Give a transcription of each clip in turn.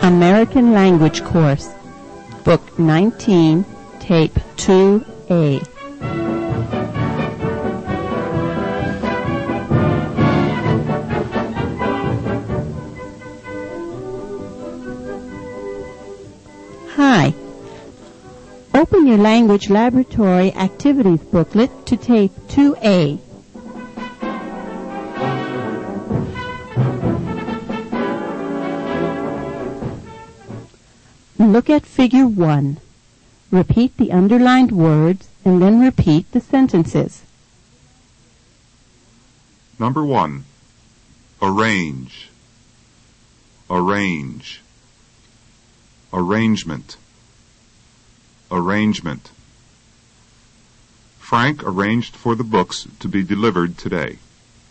American Language Course, Book 19, Tape 2A. Hi. Open your Language Laboratory Activities booklet to Tape 2A. Look at Figure 1. Repeat the underlined words and then repeat the sentences. Number 1. Arrange. Arrange. Arrangement. Arrangement. Frank arranged for the books to be delivered today.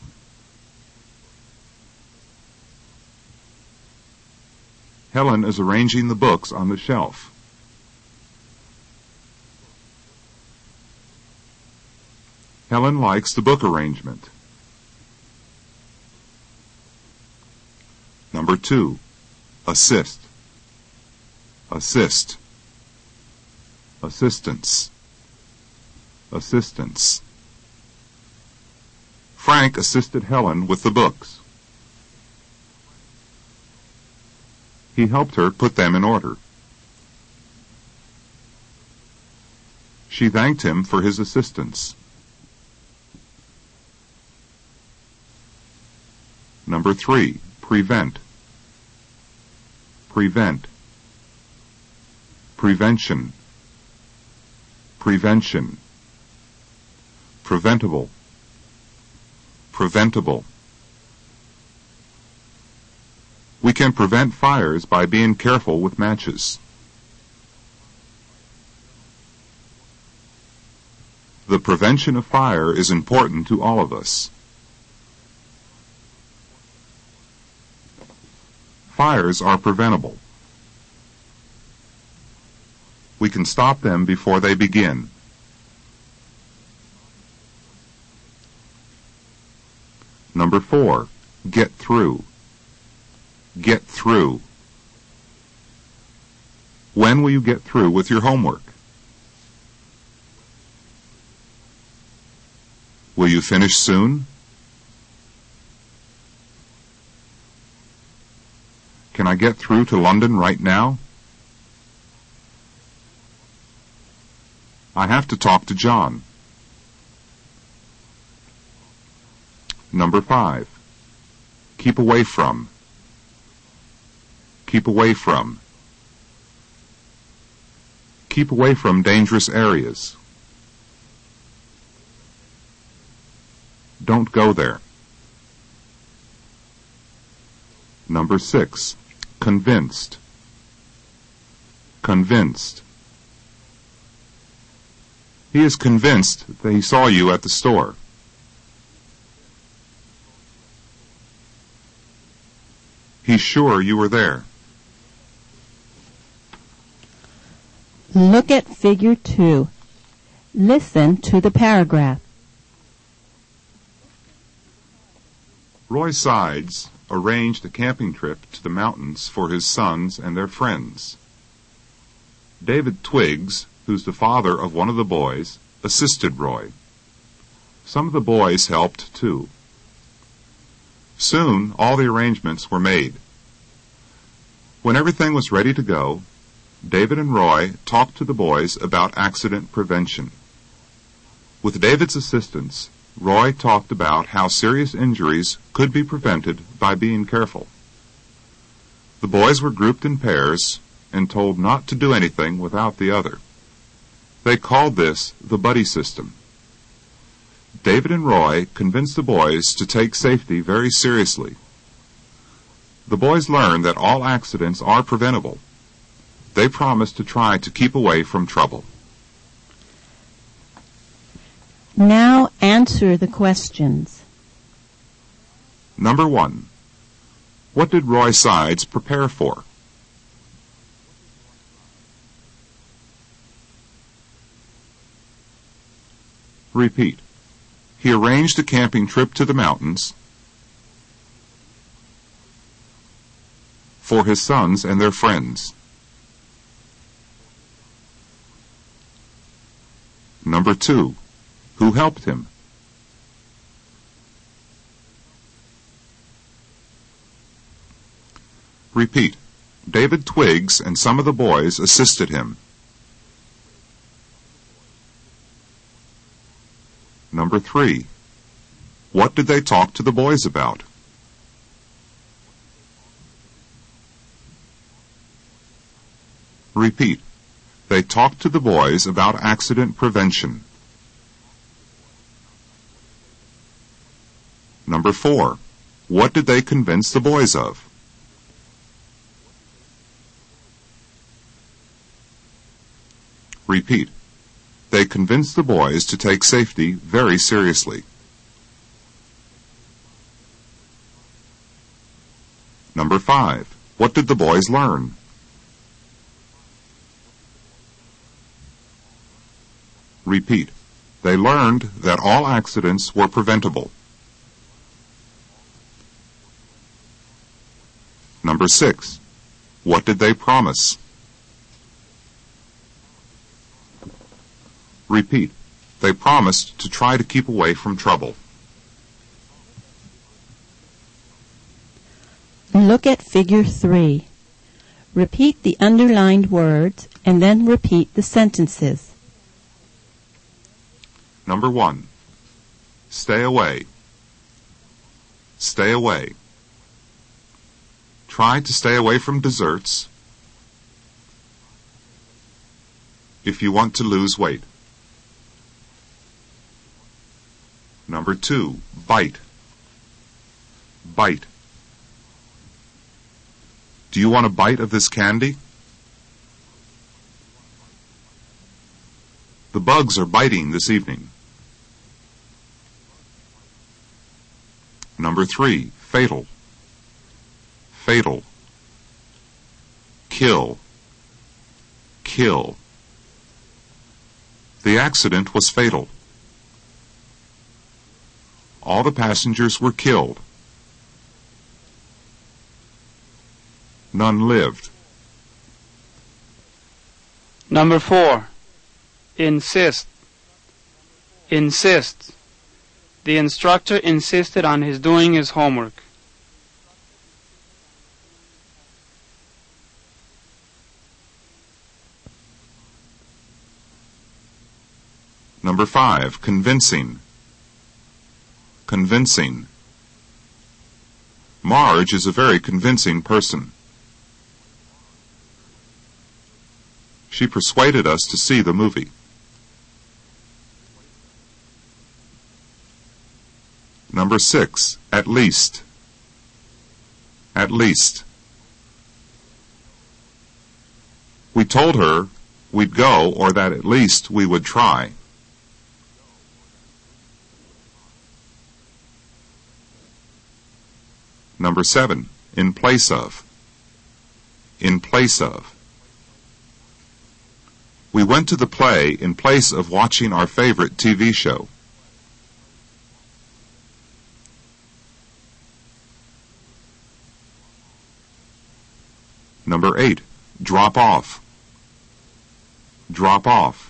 Helen is arranging the books on the shelf. Helen likes the book arrangement. Number 2. Assist. Assist. Assistance. Assistance. Frank assisted Helen with the books. He helped her put them in order. She thanked him for his assistance. Number 3. Prevent. Prevent. Prevention. Prevention. Preventable. Preventable. We can prevent fires by being careful with matches. The prevention of fire is important to all of us. Fires are preventable. We can stop them before they begin. Number 4. Get through. Get through. When will you get through with your homework? Will you finish soon? Can I get through to London right now? I have to talk to John. Number 5. Keep away from. Keep away from. Keep away from dangerous areas. Don't go there. Number 6. Convinced. Convinced. He is convinced that he saw you at the store. He's sure you were there. Look at Figure 2. Listen to the paragraph. Roy Sides arranged a camping trip to the mountains for his sons and their friends. David Twiggs, who's the father of one of the boys, assisted Roy. Some of the boys helped too. Soon all the arrangements were made. When everything was ready to go, David and Roy talked to the boys about accident prevention. With David's assistance, Roy talked about how serious injuries could be prevented by being careful. The boys were grouped in pairs and told not to do anything without the other. They called this the buddy system. David and Roy convinced the boys to take safety very seriously. The boys learned that all accidents are preventable. They promised to try to keep away from trouble. Now answer the questions. Number 1. What did Roy Sides prepare for? Repeat. He arranged a camping trip to the mountains for his sons and their friends. Number 2. Who helped him? Repeat. David Twiggs and some of the boys assisted him. Number 3. What did they talk to the boys about? Repeat. They talked to the boys about accident prevention. Number 4. What did they convince the boys of? Repeat. They convinced the boys to take safety very seriously. Number 5. What did the boys learn? Repeat. They learned that all accidents were preventable. Number 6. What did they promise? Repeat. They promised to try to keep away from trouble. Look at figure 3. Repeat the underlined words and then repeat the sentences. Number 1. Stay away. Stay away. Try to stay away from desserts if you want to lose weight. Number 2. Bite. Bite. Do you want a bite of this candy? The bugs are biting this evening. Number 3. Fatal. Fatal. Kill. Kill. The accident was fatal. All the passengers were killed. None lived. Number 4. Insist. Insist. The instructor insisted on his doing his homework. Number 5. Convincing. Convincing. Marge is a very convincing person. She persuaded us to see the movie. Number 6. At least. At least. We told her we'd go or that at least we would try. Number 7. In place of. In place of. We went to the play in place of watching our favorite TV show. Number 8. Drop off. Drop off.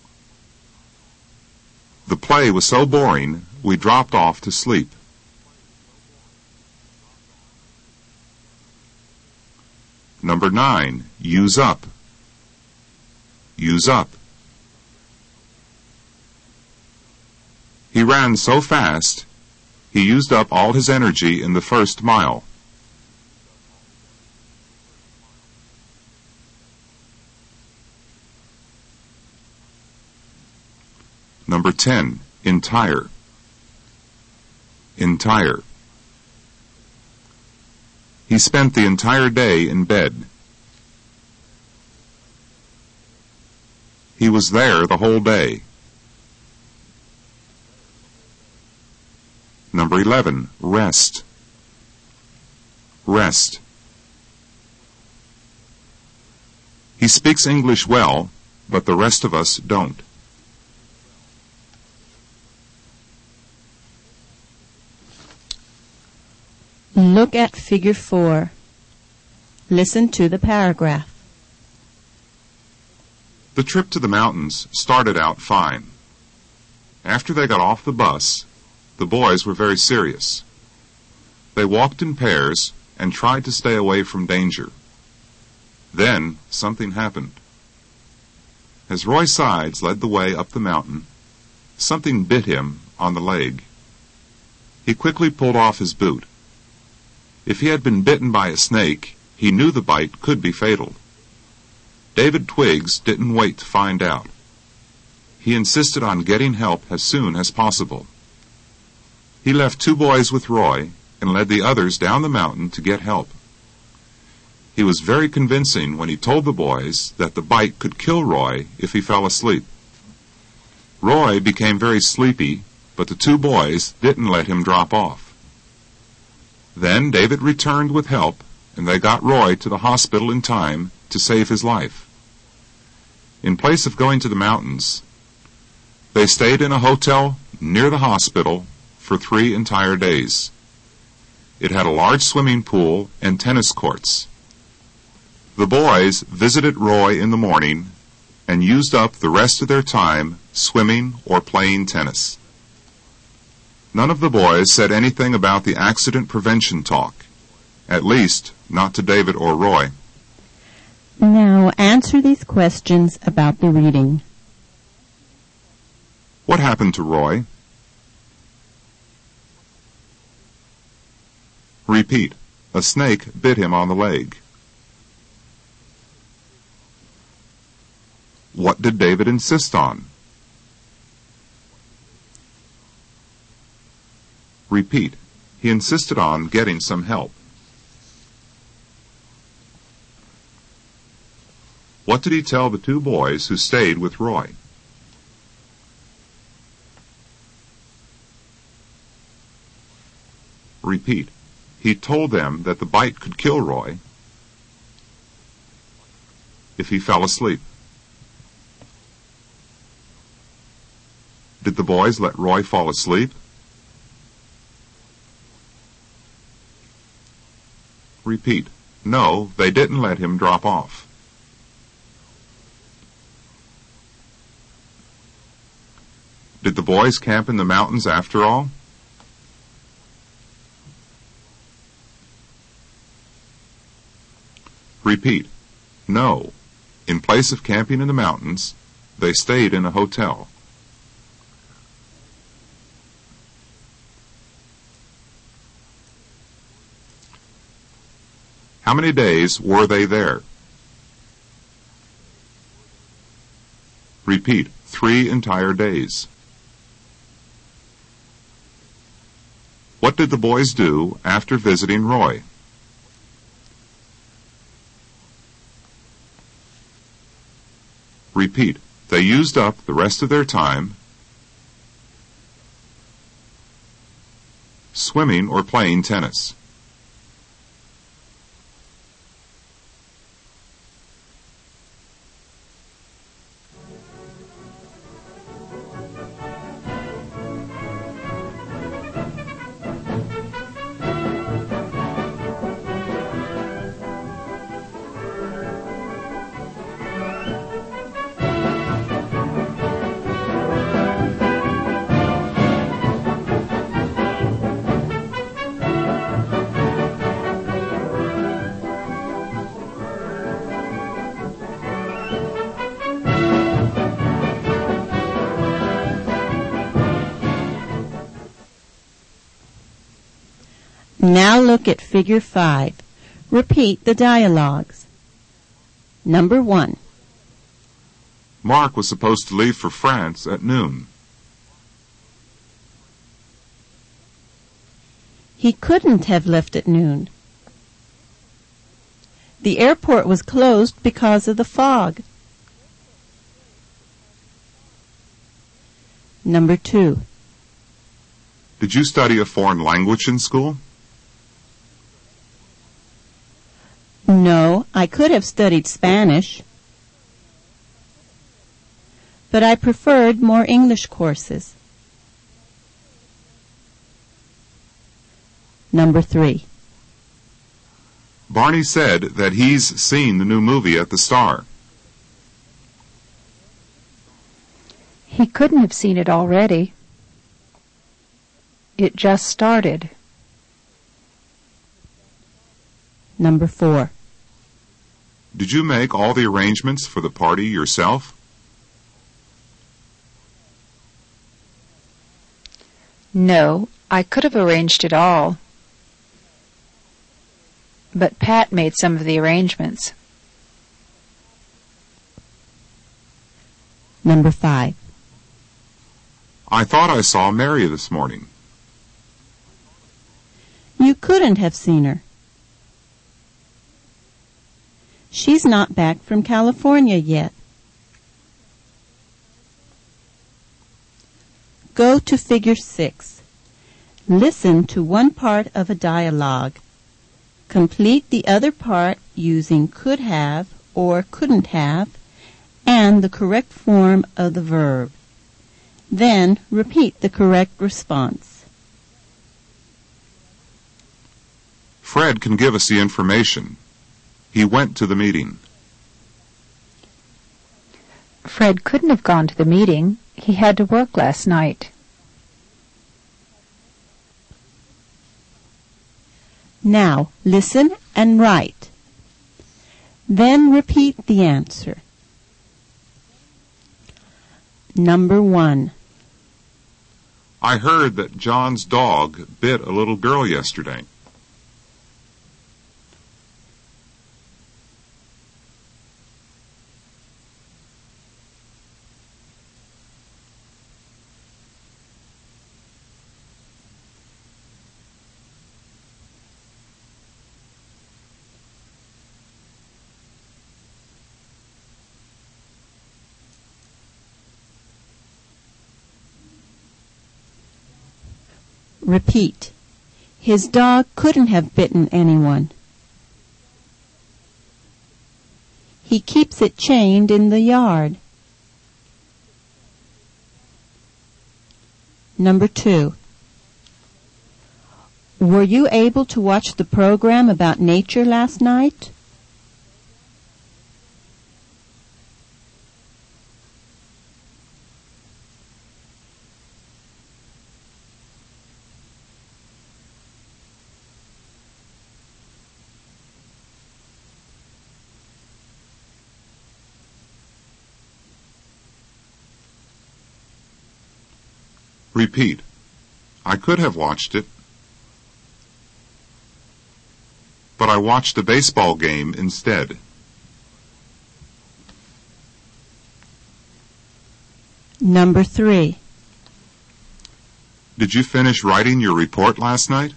The play was so boring, we dropped off to sleep. Number 9. Use up. Use up. He ran so fast, he used up all his energy in the first mile. Number 10. Entire. Entire. He spent the entire day in bed. He was there the whole day. Number 11. Rest. Rest. He speaks English well, but the rest of us don't. Look at figure 4. Listen to the paragraph. The trip to the mountains started out fine. After they got off the bus, the boys were very serious. They walked in pairs and tried to stay away from danger. Then something happened. As Roy Sides led the way up the mountain, something bit him on the leg. He quickly pulled off his boot. If he had been bitten by a snake, he knew the bite could be fatal. David Twiggs didn't wait to find out. He insisted on getting help as soon as possible. He left 2 boys with Roy and led the others down the mountain to get help. He was very convincing when he told the boys that the bite could kill Roy if he fell asleep. Roy became very sleepy, but the 2 boys didn't let him drop off. Then David returned with help, and they got Roy to the hospital in time to save his life. In place of going to the mountains, they stayed in a hotel near the hospital for 3 entire days. It had a large swimming pool and tennis courts. The boys visited Roy in the morning and used up the rest of their time swimming or playing tennis. None of the boys said anything about the accident prevention talk, at least not to David or Roy. Now answer these questions about the reading. What happened to Roy? Repeat. A snake bit him on the leg. What did David insist on? Repeat. He insisted on getting some help. What did he tell the 2 boys who stayed with Roy? Repeat. He told them that the bite could kill Roy if he fell asleep. Did the boys let Roy fall asleep? Repeat. No, they didn't let him drop off. Did the boys camp in the mountains after all? Repeat. No. In place of camping in the mountains, they stayed in a hotel. How many days were they there? Repeat. 3 entire days. What did the boys do after visiting Roy? Repeat. They used up the rest of their time swimming or playing tennis. Now look at Figure 5. Repeat the dialogues. Number 1. Mark was supposed to leave for France at noon. He couldn't have left at noon. The airport was closed because of the fog. Number 2. Did you study a foreign language in school? No, I could have studied Spanish, but I preferred more English courses. Number 3. Barney said that he's seen the new movie at the Star. He couldn't have seen it already. It just started. Number 4. Did you make all the arrangements for the party yourself? No, I could have arranged it all. But Pat made some of the arrangements. Number 5. I thought I saw Mary this morning. You couldn't have seen her. She's not back from California yet. Go to Figure 6. Listen to one part of a dialogue. Complete the other part using could have or couldn't have and the correct form of the verb. Then repeat the correct response. Fred can give us the information. He went to the meeting. Fred couldn't have gone to the meeting. He had to work last night. Now listen and write. Then repeat the answer. Number 1. I heard that John's dog bit a little girl yesterday. Repeat. His dog couldn't have bitten anyone. He keeps it chained in the yard. Number 2. Were you able to watch the program about nature last night? Repeat. I could have watched it, but I watched a baseball game instead. Number 3. Did you finish writing your report last night?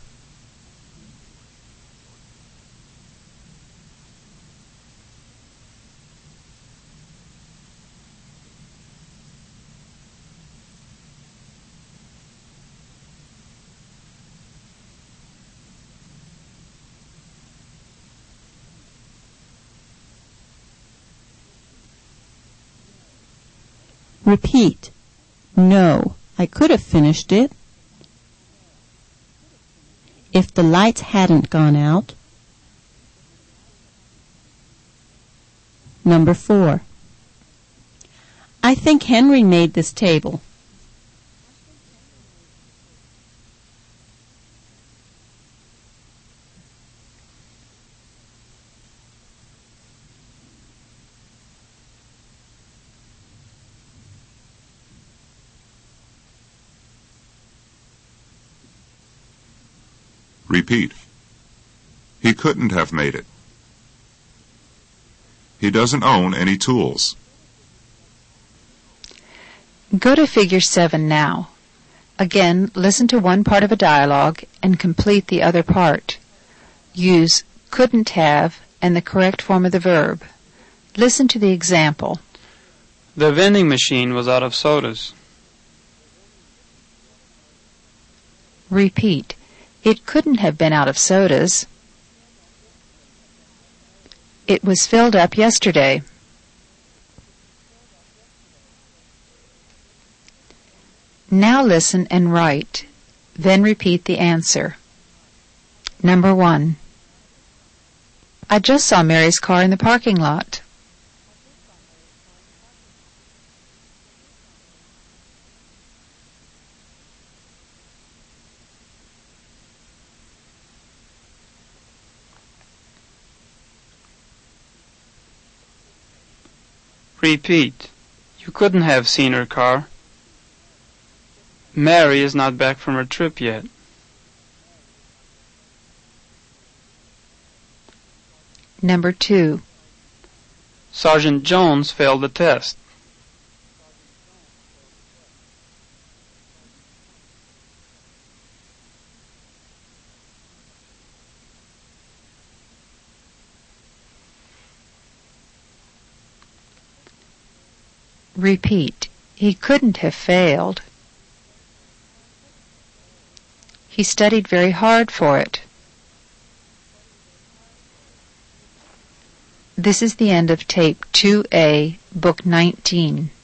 Repeat. No, I could have finished it. If the lights hadn't gone out. Number 4. I think Henry made this table. Repeat. He couldn't have made it. He doesn't own any tools. Go to Figure 7 now. Again, listen to one part of a dialogue and complete the other part. Use couldn't have and the correct form of the verb. Listen to the example. The vending machine was out of sodas. Repeat. It couldn't have been out of sodas. It was filled up yesterday. Now listen and write. Then repeat the answer. Number 1. I just saw Mary's car in the parking lot. Repeat. You couldn't have seen her car. Mary is not back from her trip yet. Number 2. Sergeant Jones failed the test. Repeat. He couldn't have failed. He studied very hard for it. This is the end of Tape 2A, Book 19.